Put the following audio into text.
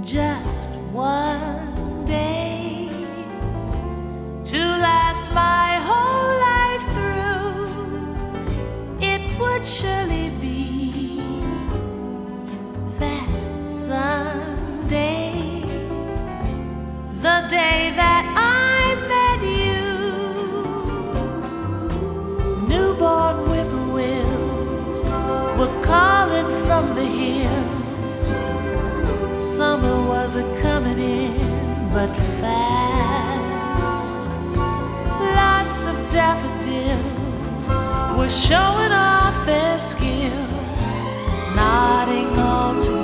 just one day to last my whole life through. It would surely be that Sunday, the day that I met you. Newborn whippoorwills were calling from the hills. Summer was a-comin' in, but fast. Lots of daffodils were showing off their skills, nodding all together